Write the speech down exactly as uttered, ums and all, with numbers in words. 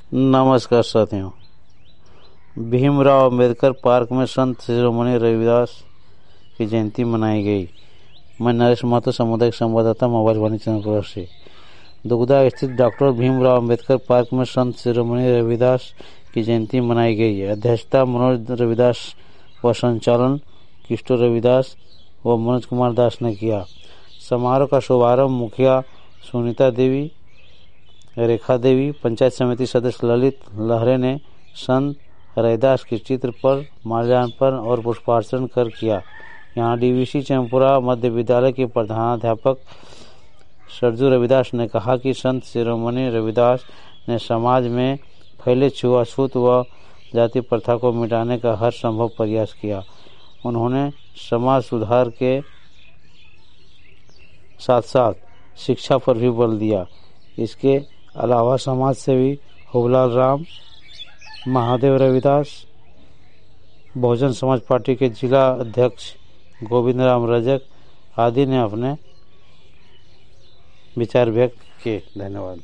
नमस्कार साथियों। भीमराव अंबेडकर पार्क में संत शिरोमणि रविदास की जयंती मनाई गई। मैं नरेश महतो, सामुदायिक संवाददाता, मोबाइल वाणी चंद्रपुर से। दुगदा स्थित डॉक्टर भीमराव अंबेडकर पार्क में संत शिरोमणि रविदास की जयंती मनाई गई। अध्यक्षता मनोज रविदास व संचालन किशोर रविदास व मनोज कुमार दास ने किया। समारोह का शुभारंभ मुखिया सुनीता देवी, रेखा देवी, पंचायत समिति सदस्य ललित लहरे ने संत रविदास के चित्र पर माल्यार्पण और पुष्पार्चन कर किया। यहाँ डीवीसी चैनपुरा मध्य विद्यालय के प्रधानाध्यापक सरजू रविदास ने कहा कि संत शिरोमणि रविदास ने समाज में फैले छुआछूत व जाति प्रथा को मिटाने का हर संभव प्रयास किया। उन्होंने समाज सुधार के साथ साथ शिक्षा पर भी बल दिया। इसके अलावा समाज सेवी हुबलाल राम, महादेव रविदास, बहुजन समाज पार्टी के जिला अध्यक्ष गोविंद राम रजक आदि ने अपने विचार व्यक्त किए। धन्यवाद।